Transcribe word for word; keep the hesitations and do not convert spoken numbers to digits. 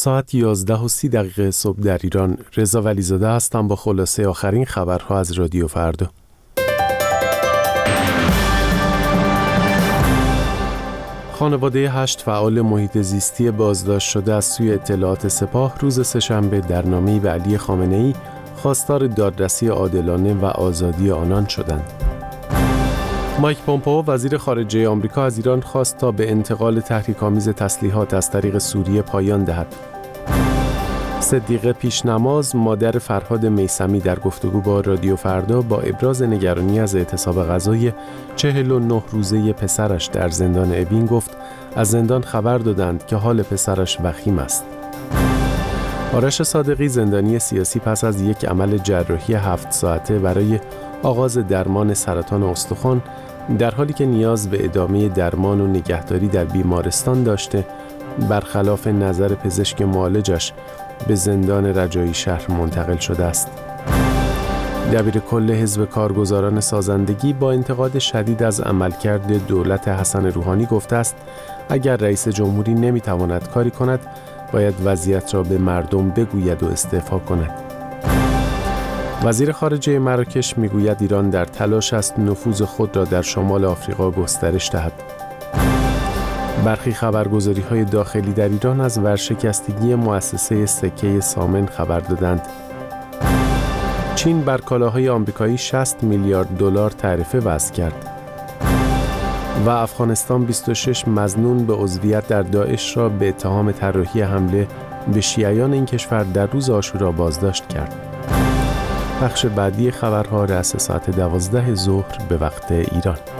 ساعت یازده و سی دقیقه صبح در ایران. رضا ولیزاده هستم با خلاصه آخرین خبرها از رادیو فردا. خانواده هشت فعال محیط زیستی بازداشت شده از سوی اطلاعات سپاه روز سه‌شنبه در نامه‌ای به علی خامنه‌ای خواستار دادرسی عادلانه و آزادی آنان شدند. مایک پومپئو وزیر خارجه آمریکا از ایران خواست تا به انتقال تحریک‌آمیز تسلیحات از طریق سوریه پایان دهد. صدیقه پیشنماز مادر فرهاد میثمی در گفتگو با رادیو فردا با ابراز نگرانی از اعتصاب غذایی چهل و نه روزه پسرش در زندان اوین گفت از زندان خبر دادند که حال پسرش وخیم است. آرش صادقی زندانی سیاسی پس از یک عمل جراحی هفت ساعته برای آغاز درمان سرطان استخوان در حالی که نیاز به ادامه درمان و نگهداری در بیمارستان داشته برخلاف نظر پزشک معالجش به زندان رجایی شهر منتقل شده است. دبیر کل حزب کارگزاران سازندگی با انتقاد شدید از عملکرد دولت حسن روحانی گفته است اگر رئیس جمهوری نمیتواند کاری کند باید وضعیت را به مردم بگوید و استعفا کند. وزیر خارجه مراکش میگوید ایران در تلاش است نفوذ خود را در شمال آفریقا گسترش دهد. برخی خبرگزاری‌های داخلی در ایران از ورشکستگی مؤسسه سکه سامن خبر دادند. چین بر کالاهای آمریکایی شصت میلیارد دلار تعرفه وضع کرد. و افغانستان بیست و شش مظنون به عضویت در داعش را به اتهام طراحی حمله به شیعیان این کشور در روز عاشورا بازداشت کرد. بخش بعدی خبرها رأس ساعت دوازده ظهر به وقت ایران.